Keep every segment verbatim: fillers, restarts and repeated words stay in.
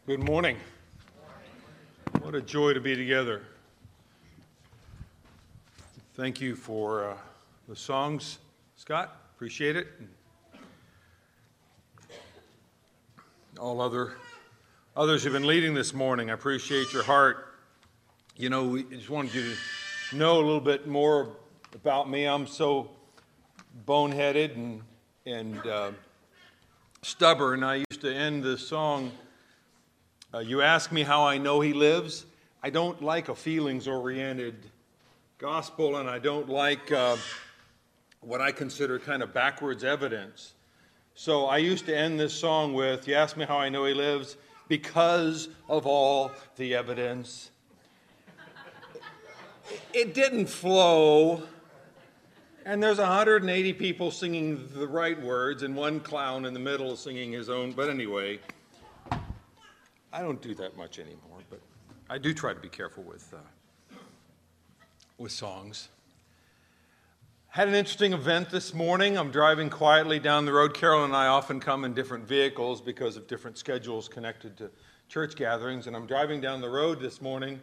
Good morning. What a joy to be together. Thank you for uh, the songs, Scott. Appreciate it. All other others who've been leading this morning, I appreciate your heart. You know, we just wanted you to know a little bit more about me. I'm so boneheaded and and uh, stubborn. I used to end this song. Uh, you ask me how I know he lives. I don't like a feelings-oriented gospel, and I don't like uh, what I consider kind of backwards evidence. So I used to end this song with, you ask me how I know he lives, because of all the evidence. It didn't flow, and there's one hundred eighty people singing the right words, and one clown in the middle singing his own, but anyway, I don't do that much anymore, but I do try to be careful with uh, with songs. Had an interesting event this morning. I'm driving quietly down the road. Carol and I often come in different vehicles because of different schedules connected to church gatherings, and I'm driving down the road this morning,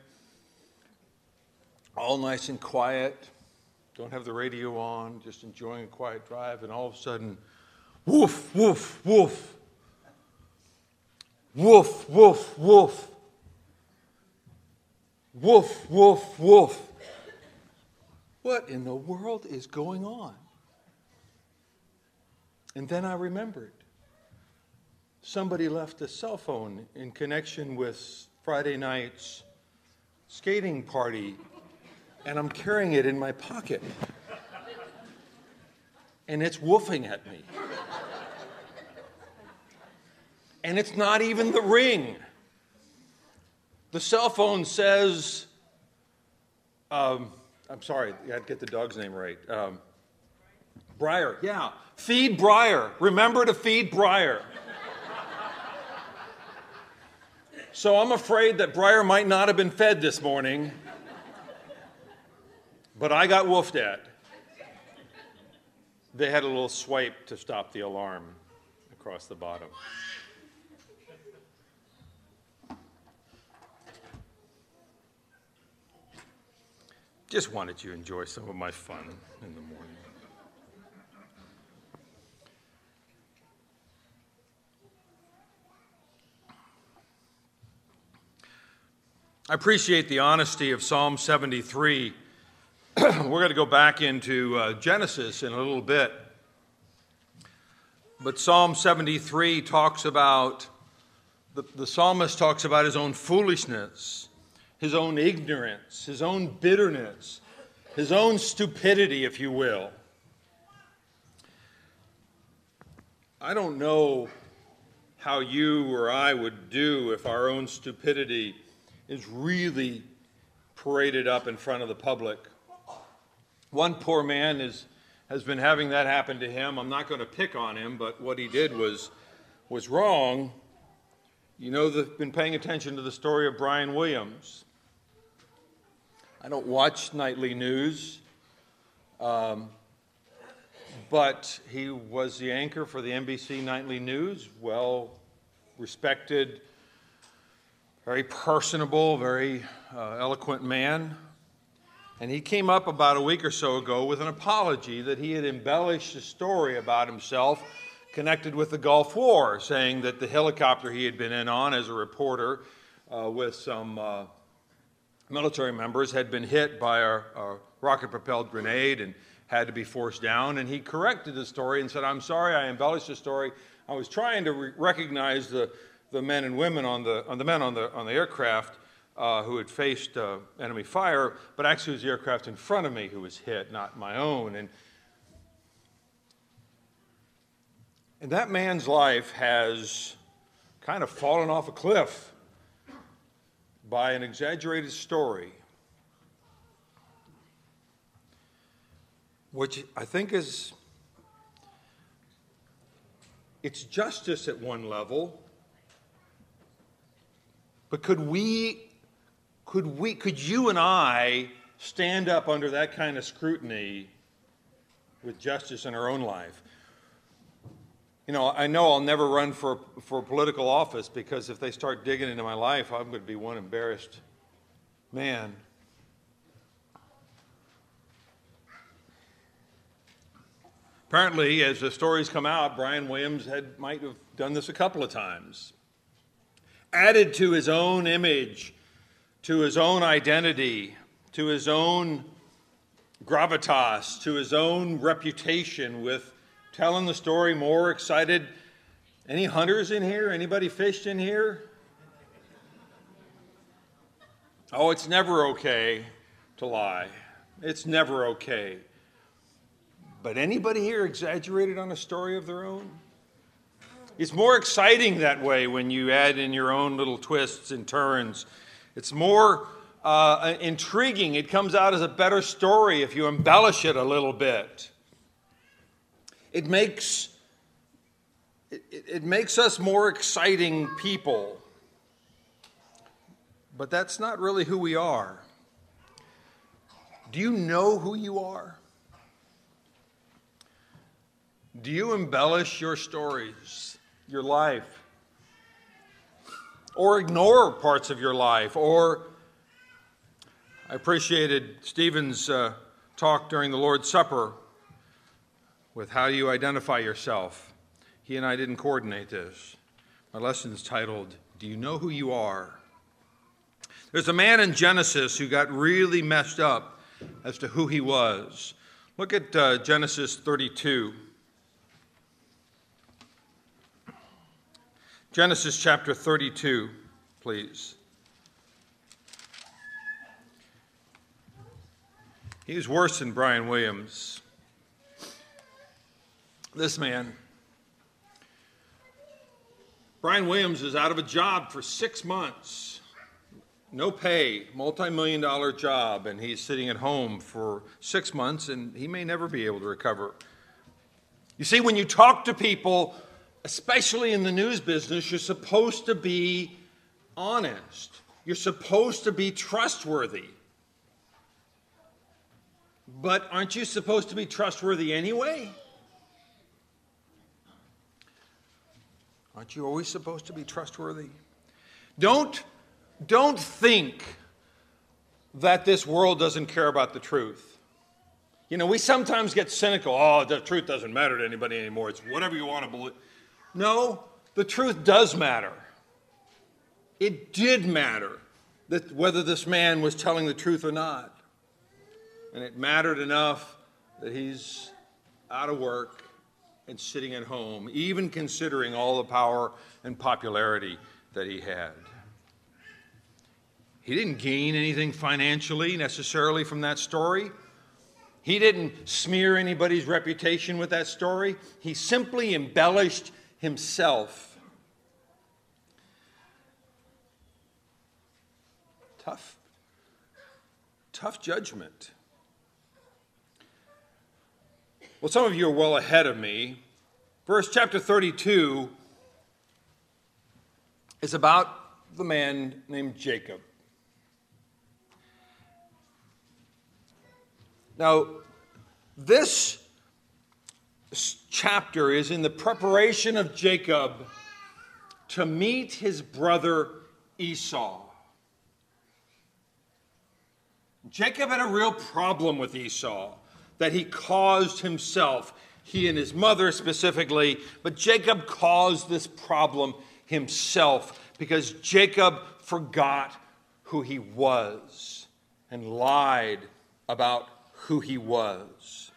all nice and quiet, don't have the radio on, just enjoying a quiet drive, and all of a sudden, woof, woof, woof. Woof, woof, woof. Woof, woof, woof. What in the world is going on? And then I remembered. Somebody left a cell phone in connection with Friday night's skating party, and I'm carrying it in my pocket. And it's woofing at me. And it's not even the ring. The cell phone says, um, I'm sorry, I had to get the dog's name right. Um, Briar, yeah. Feed Briar. Remember to feed Briar. So I'm afraid that Briar might not have been fed this morning, but I got woofed at. They had a little swipe to stop the alarm across the bottom. Just wanted you to enjoy some of my fun in the morning. I appreciate the honesty of Psalm seventy-three. We're going to go back into uh, Genesis in a little bit. But Psalm seventy-three talks about, the, the psalmist talks about his own foolishness, his own ignorance, his own bitterness, his own stupidity, if you will. I don't know how you or I would do if our own stupidity is really paraded up in front of the public. One poor man is, has been having that happen to him. I'm not going to pick on him, but what he did was, was wrong. You know, they've been paying attention to the story of Brian Williams. I don't watch nightly news, um, but he was the anchor for the N B C Nightly News, well respected, very personable, very uh, eloquent man. And he came up about a week or so ago with an apology that he had embellished a story about himself connected with the Gulf War, saying that the helicopter he had been in on as a reporter uh, with some uh, military members had been hit by a, a rocket-propelled grenade and had to be forced down. And he corrected the story and said, I'm sorry, I embellished the story. I was trying to re- recognize the, the men and women on the, on the men on the, on the aircraft uh, who had faced uh, enemy fire, but actually it was the aircraft in front of me who was hit, not my own. And, and that man's life has kind of fallen off a cliff by an exaggerated story, which I think is, it's justice at one level, but could we, could we, could you and I stand up under that kind of scrutiny with justice in our own life? You know, I know I'll never run for, for political office because if they start digging into my life, I'm going to be one embarrassed man. Apparently, as the stories come out, Brian Williams had, might have done this a couple of times. Added to his own image, to his own identity, to his own gravitas, to his own reputation with telling the story more excited. Any hunters in here? Anybody fished in here? Oh, it's never okay to lie. It's never okay. But anybody here exaggerated on a story of their own? It's more exciting that way when you add in your own little twists and turns. It's more uh, intriguing. It comes out as a better story if you embellish it a little bit. It makes, it, it makes us more exciting people. But that's not really who we are. Do you know who you are? Do you embellish your stories, your life? Or ignore parts of your life? Or, I appreciated Stephen's uh, talk during the Lord's Supper with how you identify yourself. He and I didn't coordinate this. My lesson's titled, Do You Know Who You Are? There's a man in Genesis who got really messed up as to who he was. Look at uh, Genesis thirty-two. Genesis chapter thirty-two, please. He was worse than Brian Williams. This man. Brian Williams is out of a job for six months. No pay, multi-million dollar job, and he's sitting at home for six months, and he may never be able to recover. You see, when you talk to people, especially in the news business, you're supposed to be honest. You're supposed to be trustworthy. But aren't you supposed to be trustworthy anyway? Aren't you always supposed to be trustworthy? Don't, don't think that this world doesn't care about the truth. You know, we sometimes get cynical. Oh, the truth doesn't matter to anybody anymore. It's whatever you want to believe. No, the truth does matter. It did matter that whether this man was telling the truth or not. And it mattered enough that he's out of work and sitting at home, even considering all the power and popularity that he had. He didn't gain anything financially necessarily from that story. He didn't smear anybody's reputation with that story. He simply embellished himself. Tough, tough judgment. Well, some of you are well ahead of me. Verse chapter thirty-two is about the man named Jacob. Now, this chapter is in the preparation of Jacob to meet his brother Esau. Jacob had a real problem with Esau that he caused himself, he and his mother specifically, but Jacob caused this problem himself because Jacob forgot who he was and lied about who he was.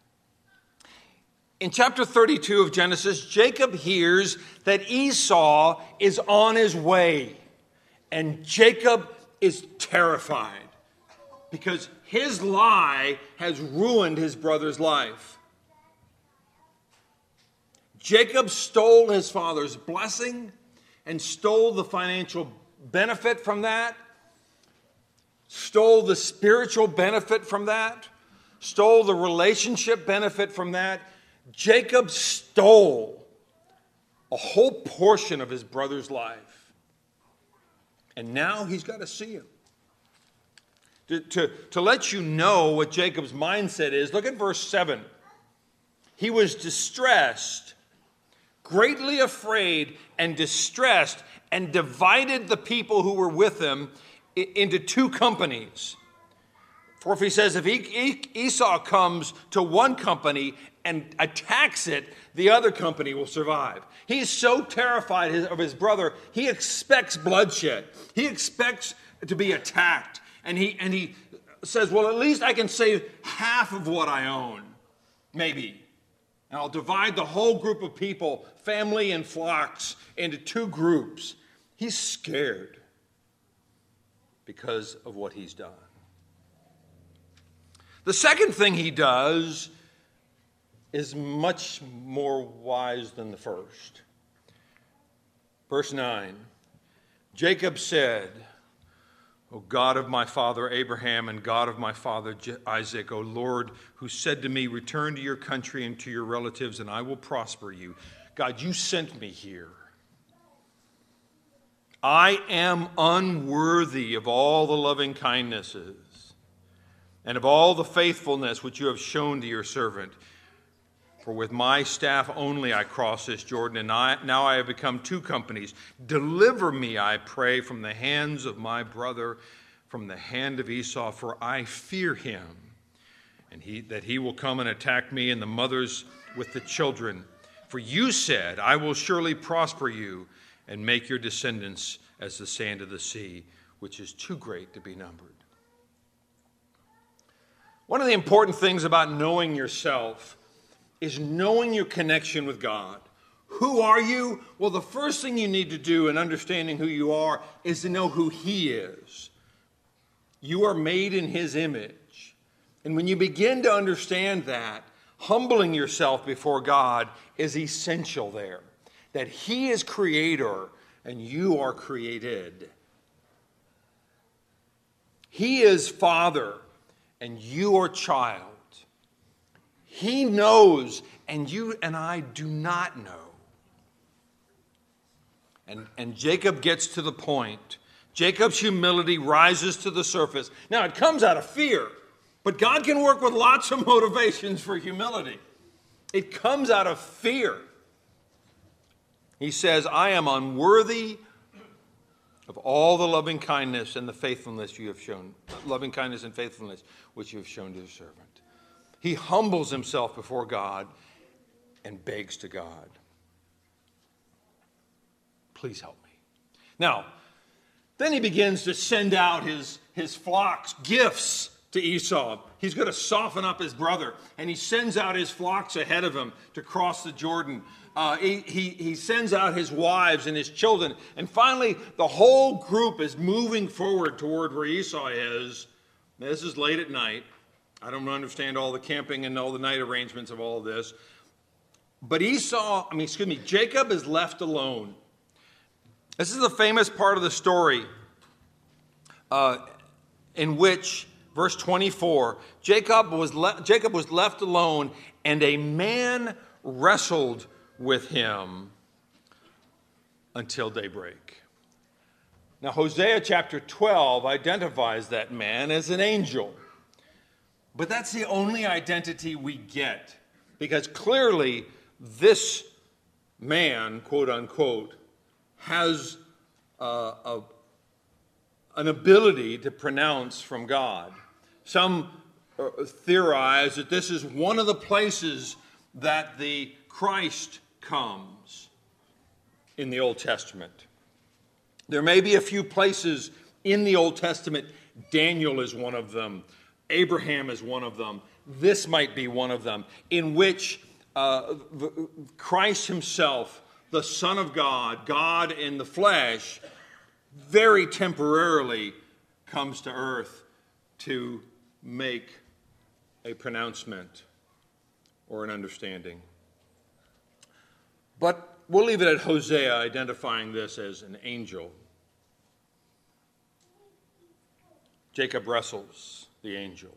In chapter thirty-two of Genesis, Jacob hears that Esau is on his way, and Jacob is terrified because his lie has ruined his brother's life. Jacob stole his father's blessing and stole the financial benefit from that, stole the spiritual benefit from that, stole the relationship benefit from that. Jacob stole a whole portion of his brother's life. And now he's got to see him. To, to, to let you know what Jacob's mindset is, look at verse seven. He was distressed, greatly afraid and distressed, and divided the people who were with him into two companies. For if he says, if Esau comes to one company and attacks it, the other company will survive. He's so terrified of his brother, he expects bloodshed. He expects to be attacked. And he, and he says, well, at least I can save half of what I own, maybe. And I'll divide the whole group of people, family and flocks, into two groups. He's scared because of what he's done. The second thing he does is much more wise than the first. Verse nine, Jacob said, O God of my father Abraham and God of my father Isaac, O Lord, who said to me, return to your country and to your relatives, and I will prosper you. God, you sent me here. I am unworthy of all the loving kindnesses and of all the faithfulness which you have shown to your servant. For with my staff only I crossed this Jordan, and I, now I have become two companies. Deliver me, I pray, from the hands of my brother, from the hand of Esau, for I fear him, and he, that he will come and attack me and the mothers with the children. For you said, I will surely prosper you and make your descendants as the sand of the sea, which is too great to be numbered. One of the important things about knowing yourself is knowing your connection with God. Who are you? Well, the first thing you need to do in understanding who you are is to know who He is. You are made in His image. And when you begin to understand that, humbling yourself before God is essential there. That He is creator and you are created. He is Father and you are child. He knows, and you and I do not know. And, and Jacob gets to the point. Jacob's humility rises to the surface. Now, it comes out of fear, but God can work with lots of motivations for humility. It comes out of fear. He says, I am unworthy of all the loving kindness and the faithfulness you have shown, loving kindness and faithfulness which you have shown to your servant. He humbles himself before God and begs to God, please help me. Now, then he begins to send out his, his flocks, gifts to Esau. He's going to soften up his brother, and he sends out his flocks ahead of him to cross the Jordan. Uh, he, he, he sends out his wives and his children, and finally the whole group is moving forward toward where Esau is. Now, this is late at night. I don't understand all the camping and all the night arrangements of all of this. But Esau, I mean, excuse me, Jacob is left alone. This is the famous part of the story uh, in which, verse twenty-four, Jacob was, le- Jacob was left alone, and a man wrestled with him until daybreak. Now, Hosea chapter twelve identifies that man as an angel. But that's the only identity we get, because clearly this man, quote unquote, has uh, a, an ability to pronounce from God. Some uh, theorize that this is one of the places that the Christ comes in the Old Testament. There may be a few places in the Old Testament. Daniel is one of them. Abraham is one of them. This might be one of them, in which uh, Christ himself, the Son of God, God in the flesh, very temporarily comes to earth to make a pronouncement or an understanding. But we'll leave it at Hosea identifying this as an angel. Jacob wrestles the angel.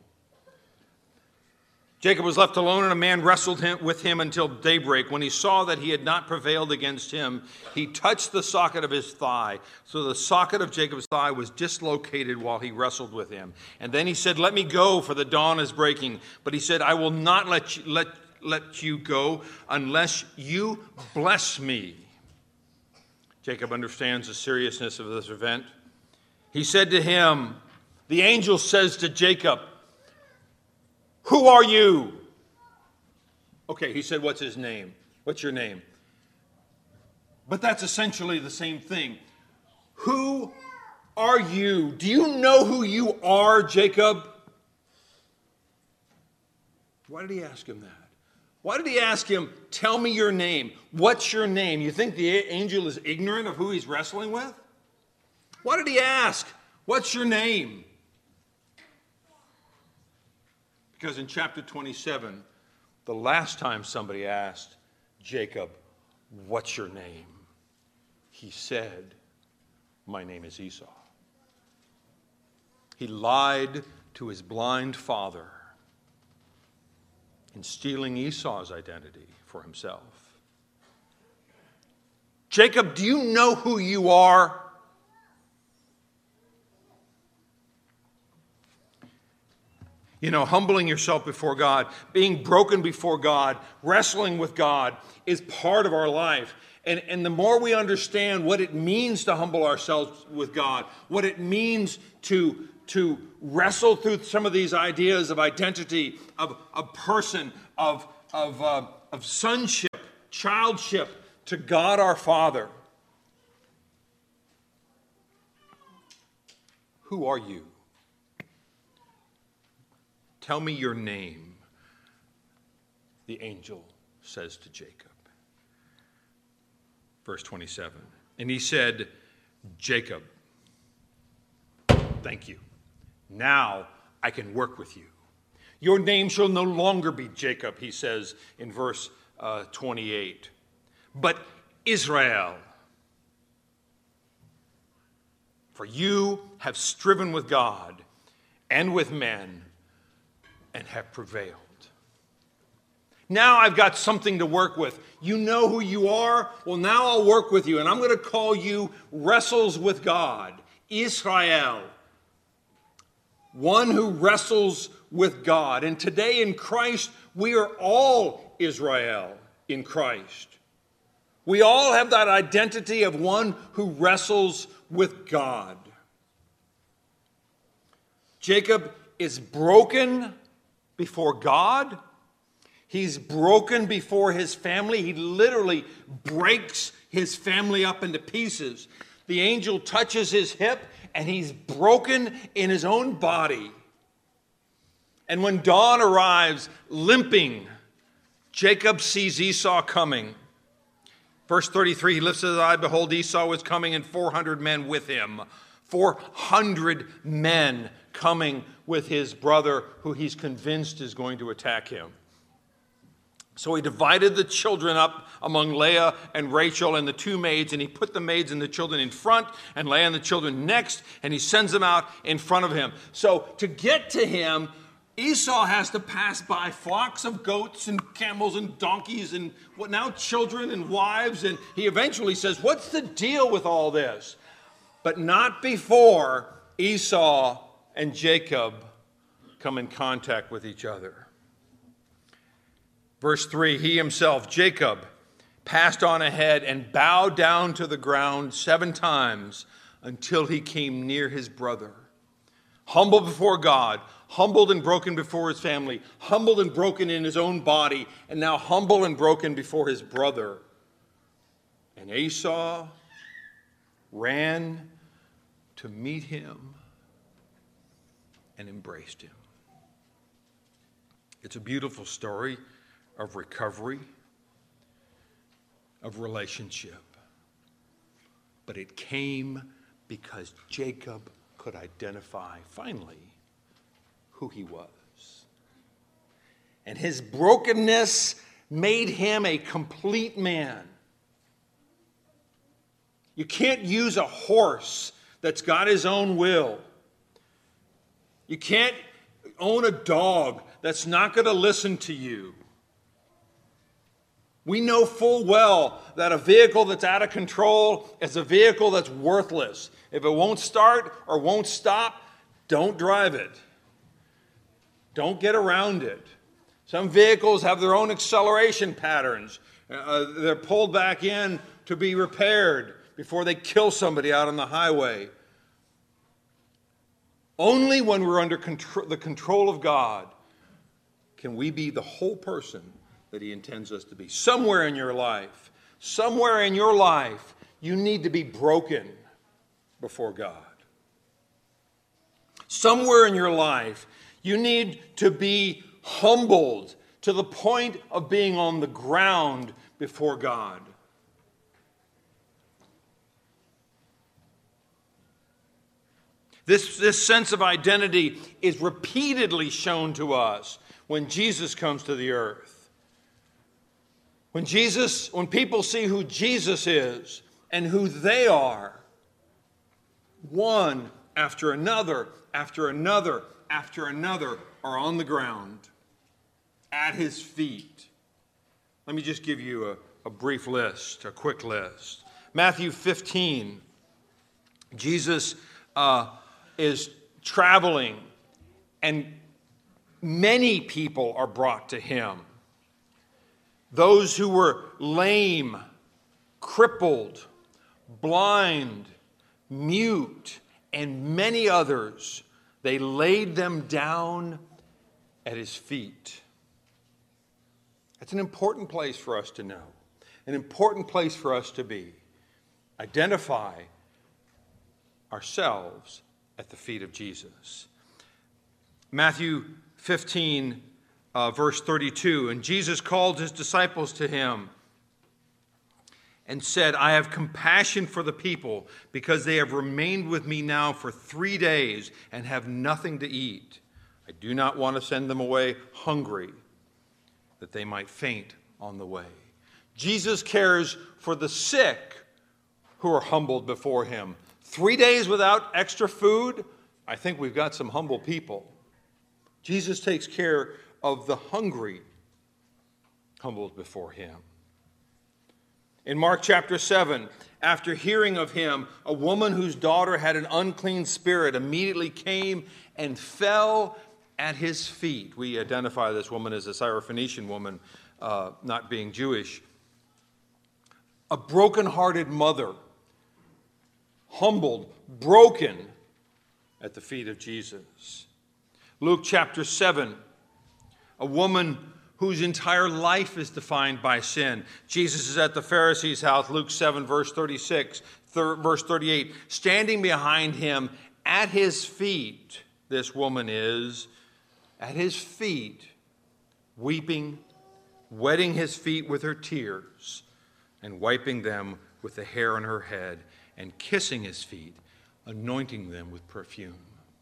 Jacob was left alone, and a man wrestled him, with him until daybreak. When he saw that he had not prevailed against him, he touched the socket of his thigh. So the socket of Jacob's thigh was dislocated while he wrestled with him. And then he said, let me go, for the dawn is breaking. But he said, I will not let you, let, let you go unless you bless me. Jacob understands the seriousness of this event. He said to him, the angel says to Jacob, who are you? Okay, he said, what's his name? What's your name? But that's essentially the same thing. Who are you? Do you know who you are, Jacob? Why did he ask him that? Why did he ask him, tell me your name? What's your name? You think the angel is ignorant of who he's wrestling with? Why did he ask, what's your name? Because in chapter twenty-seven, the last time somebody asked Jacob, what's your name? He said, my name is Esau. He lied to his blind father in stealing Esau's identity for himself. Jacob, do you know who you are? You know, humbling yourself before God, being broken before God, wrestling with God is part of our life. And, and the more we understand what it means to humble ourselves with God, what it means to, to wrestle through some of these ideas of identity, of a person, of, of, uh, of sonship, childship to God our Father. Who are you? Tell me your name, the angel says to Jacob. Verse twenty-seven. And he said, Jacob, thank you. Now I can work with you. Your name shall no longer be Jacob, he says in verse uh, twenty-eight, but Israel. For you have striven with God and with men and have prevailed. Now I've got something to work with. You know who you are? Well, now I'll work with you. And I'm going to call you wrestles with God. Israel. One who wrestles with God. And today in Christ, we are all Israel in Christ. We all have that identity of one who wrestles with God. Jacob is broken before God. He's broken before his family. He literally breaks his family up into pieces. The angel touches his hip and he's broken in his own body. And when dawn arrives, limping, Jacob sees Esau coming. Verse thirty-three, he lifts his eye, behold, Esau was coming and four hundred men with him. four hundred men coming with his brother who he's convinced is going to attack him. So he divided the children up among Leah and Rachel and the two maids, and he put the maids and the children in front and Leah and the children next, and he sends them out in front of him. So to get to him, Esau has to pass by flocks of goats and camels and donkeys and what now children and wives, and he eventually says, what's the deal with all this? But not before Esau and Jacob come in contact with each other. Verse three, he himself, Jacob, passed on ahead and bowed down to the ground seven times until he came near his brother. Humble before God, humbled and broken before his family, humbled and broken in his own body, and now humble and broken before his brother. And Esau ran to meet him and embraced him. It's a beautiful story of recovery, of relationship. But it came because Jacob could identify, finally, who he was. And his brokenness made him a complete man. You can't use a horse that's got his own will. You can't own a dog that's not going to listen to you. We know full well that a vehicle that's out of control is a vehicle that's worthless. If it won't start or won't stop, don't drive it. Don't get around it. Some vehicles have their own acceleration patterns. Uh, they're pulled back in to be repaired before they kill somebody out on the highway. Only when we're under control, the control of God can we be the whole person that He intends us to be. Somewhere in your life, somewhere in your life, you need to be broken before God. Somewhere in your life, you need to be humbled to the point of being on the ground before God. This, this sense of identity is repeatedly shown to us when Jesus comes to the earth. When Jesus, when people see who Jesus is and who they are, one after another, after another, after another are on the ground at His feet. Let me just give you a, a brief list, a quick list. Matthew fifteen, Jesus uh, is traveling, and many people are brought to Him. Those who were lame, crippled, blind, mute, and many others, they laid them down at His feet. That's an important place for us to know, an important place for us to be. Identify ourselves at the feet of Jesus. Matthew fifteen, uh, verse thirty-two, and Jesus called His disciples to Him and said, I have compassion for the people because they have remained with me now for three days and have nothing to eat. I do not want to send them away hungry, that they might faint on the way. Jesus cares for the sick who are humbled before Him. Three days without extra food, I think we've got some humble people. Jesus takes care of the hungry, humbled before Him. In Mark chapter seven, after hearing of Him, a woman whose daughter had an unclean spirit immediately came and fell at His feet. We identify this woman as a Syrophoenician woman, uh, not being Jewish. A broken-hearted mother, humbled, broken at the feet of Jesus. Luke chapter seven, a woman whose entire life is defined by sin. Jesus is at the Pharisee's house, Luke seven, verse thirty-six, thir- verse thirty-eight. Standing behind Him at His feet, this woman is, at His feet, weeping, wetting His feet with her tears, and wiping them with the hair on her head, and kissing His feet, anointing them with perfume.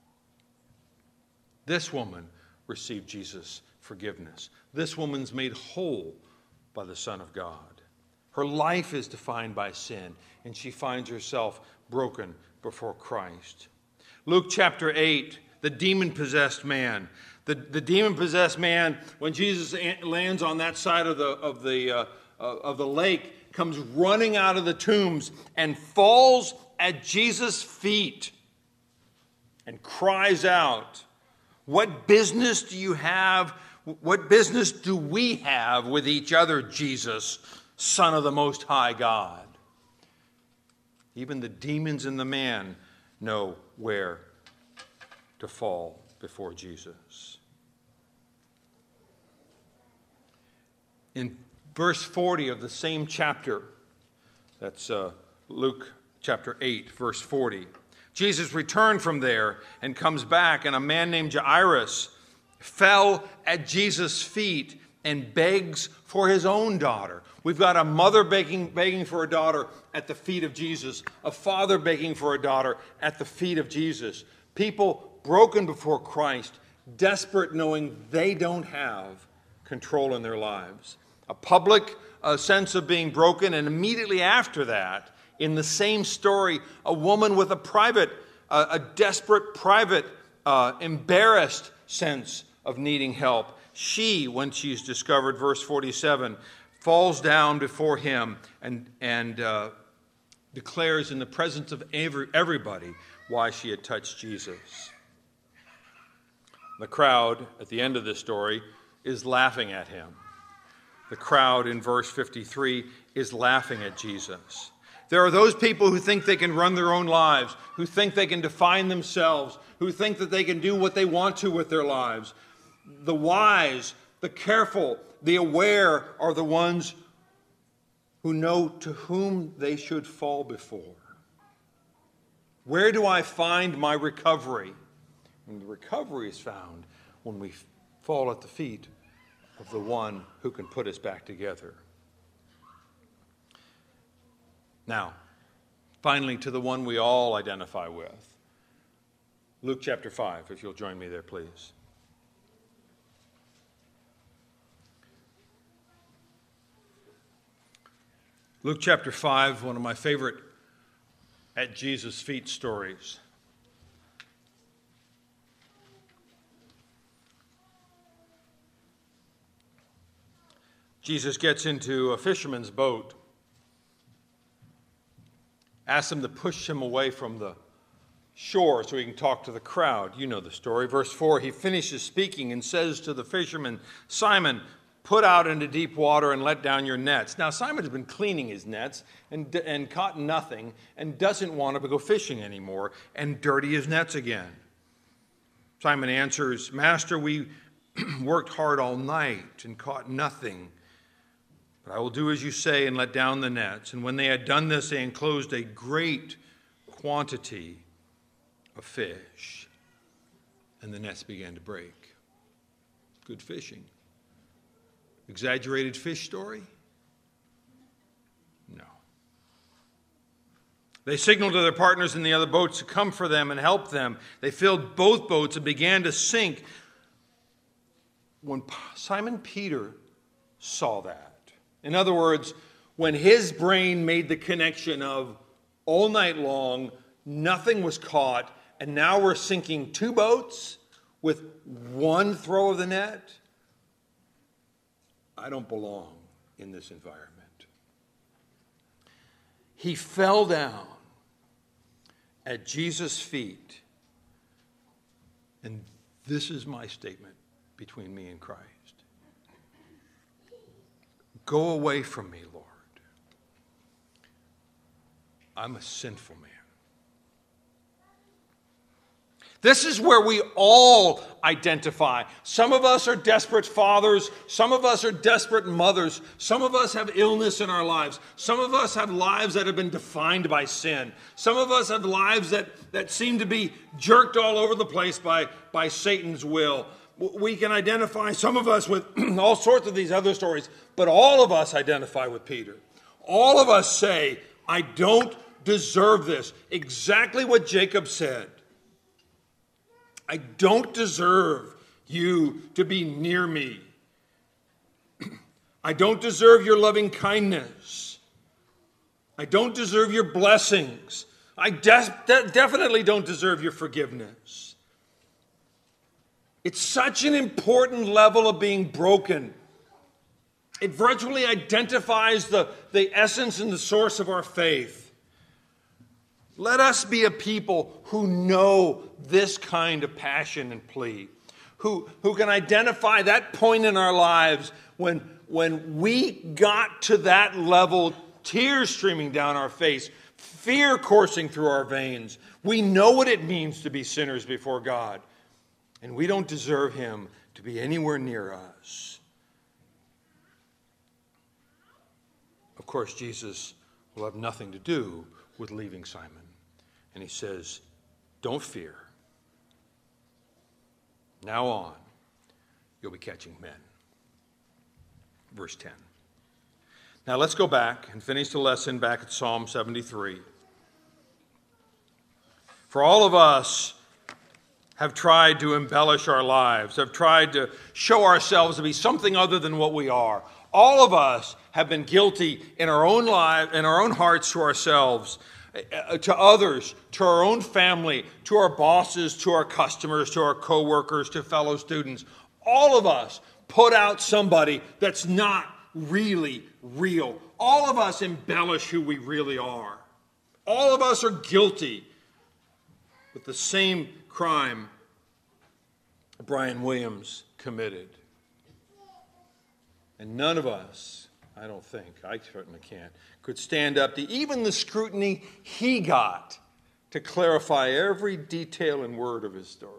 This woman received Jesus' forgiveness. This woman's made whole by the Son of God. Her life is defined by sin, and she finds herself broken before Christ. Luke chapter eight, the demon-possessed man. The, the demon-possessed man, when Jesus lands on that side of the, of the, uh, of the lake, comes running out of the tombs and falls at Jesus' feet and cries out, "What business do you have? What business do we have with each other, Jesus, Son of the Most High God?" Even the demons in the man know where to fall before Jesus. In verse forty of the same chapter, that's uh, Luke chapter eight, verse forty, Jesus returned from there and comes back, and a man named Jairus fell at Jesus' feet and begs for his own daughter. We've got a mother begging, begging for a daughter at the feet of Jesus, a father begging for a daughter at the feet of Jesus. People broken before Christ, desperate, knowing they don't have control in their lives. A public uh, sense of being broken, and immediately after that, in the same story, a woman with a private, uh, a desperate, private, uh, embarrassed sense of needing help. She, when she's discovered, verse forty-seven, falls down before him and, and uh, declares in the presence of every, everybody why she had touched Jesus. The crowd, at the end of this story, is laughing at him. The crowd in verse fifty-three is laughing at Jesus. There are those people who think they can run their own lives, who think they can define themselves, who think that they can do what they want to with their lives. The wise, the careful, the aware are the ones who know to whom they should fall before. Where do I find my recovery? And the recovery is found when we fall at the feet of the one who can put us back together. Now, finally, to the one we all identify with. Luke chapter five, if you'll join me there, please. Luke chapter five, one of my favorite at Jesus' feet stories. Jesus gets into a fisherman's boat, asks him to push him away from the shore so he can talk to the crowd. You know the story. Verse four, he finishes speaking and says to the fisherman, Simon, put out into deep water and let down your nets. Now, Simon has been cleaning his nets and, and caught nothing and doesn't want to go fishing anymore and dirty his nets again. Simon answers, Master, we worked hard all night and caught nothing. But I will do as you say and let down the nets. And when they had done this, they enclosed a great quantity of fish. And the nets began to break. Good fishing. Exaggerated fish story? No. They signaled to their partners in the other boats to come for them and help them. They filled both boats and began to sink. When Simon Peter saw that, in other words, when his brain made the connection of all night long, nothing was caught, and now we're sinking two boats with one throw of the net, I don't belong in this environment. He fell down at Jesus' feet, and this is my statement between me and Christ. Go away from me, Lord. I'm a sinful man. This is where we all identify. Some of us are desperate fathers. Some of us are desperate mothers. Some of us have illness in our lives. Some of us have lives that have been defined by sin. Some of us have lives that, that seem to be jerked all over the place by, by Satan's will. We can identify some of us with all sorts of these other stories, but all of us identify with Peter. All of us say, I don't deserve this. Exactly what Jacob said. I don't deserve you to be near me. I don't deserve your loving kindness. I don't deserve your blessings. I de- de- definitely don't deserve your forgiveness. It's such an important level of being broken. It virtually identifies the, the essence and the source of our faith. Let us be a people who know this kind of passion and plea, who, who can identify that point in our lives when, when we got to that level, tears streaming down our face, fear coursing through our veins. We know what it means to be sinners before God. And we don't deserve him to be anywhere near us. Of course, Jesus will have nothing to do with leaving Simon. And he says, don't fear. Now on, you'll be catching men. Verse ten. Now let's go back and finish the lesson back at Psalm seventy-three. For all of us have tried to embellish our lives, have tried to show ourselves to be something other than what we are. All of us have been guilty in our own lives, in our own hearts to ourselves, to others, to our own family, to our bosses, to our customers, to our co-workers, to fellow students. All of us put out somebody that's not really real. All of us embellish who we really are. All of us are guilty with the same crime Brian Williams committed. And none of us, I don't think, I certainly can't, could stand up to even the scrutiny he got to clarify every detail and word of his story.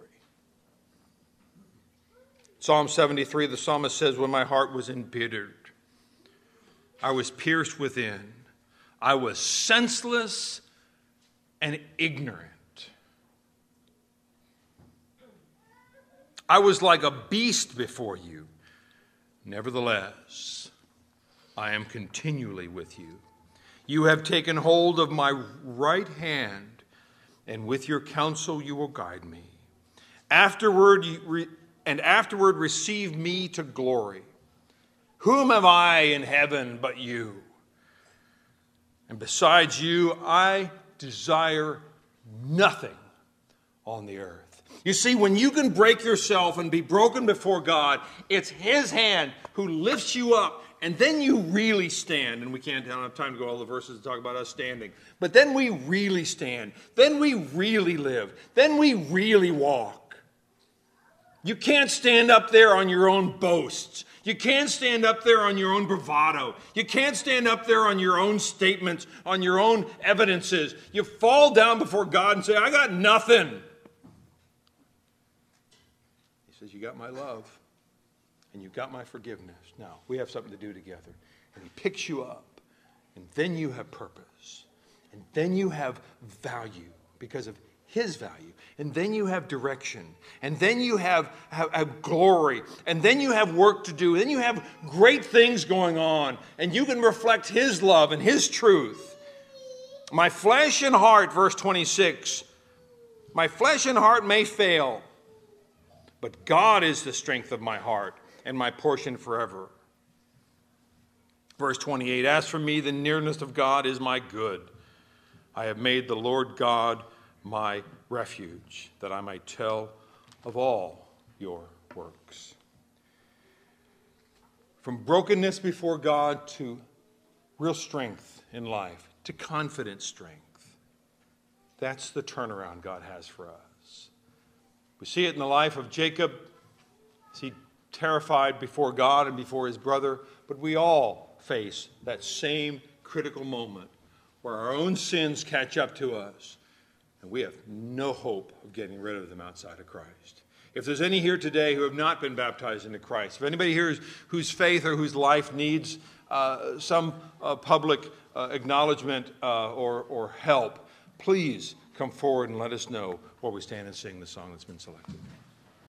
Psalm seventy-three, the psalmist says, when my heart was embittered, I was pierced within. I was senseless and ignorant. I was like a beast before you. Nevertheless, I am continually with you. You have taken hold of my right hand, and with your counsel you will guide me. Afterward, you re- and afterward receive me to glory. Whom have I in heaven but you? And besides you, I desire nothing on the earth. You see, when you can break yourself and be broken before God, it's His hand who lifts you up, and then you really stand. And we can't have time to go all the verses to talk about us standing. But then we really stand. Then we really live. Then we really walk. You can't stand up there on your own boasts. You can't stand up there on your own bravado. You can't stand up there on your own statements, on your own evidences. You fall down before God and say, I got nothing. He says, you got my love and you got my forgiveness. Now, we have something to do together. And He picks you up, and then you have purpose. And then you have value because of His value. And then you have direction. And then you have, have, have glory. And then you have work to do. Then you have great things going on. And you can reflect His love and His truth. My flesh and heart, verse twenty-six, my flesh and heart may fail, but God is the strength of my heart and my portion forever. Verse twenty-eight, as for me, the nearness of God is my good. I have made the Lord God my refuge, that I might tell of all your works. From brokenness before God to real strength in life, to confident strength. That's the turnaround God has for us. We see it in the life of Jacob. Is he terrified before God and before his brother? But we all face that same critical moment where our own sins catch up to us. And we have no hope of getting rid of them outside of Christ. If there's any here today who have not been baptized into Christ, if anybody here is, whose faith or whose life needs uh, some uh, public uh, acknowledgement uh, or, or help, please come forward and let us know while we stand and sing the song that's been selected.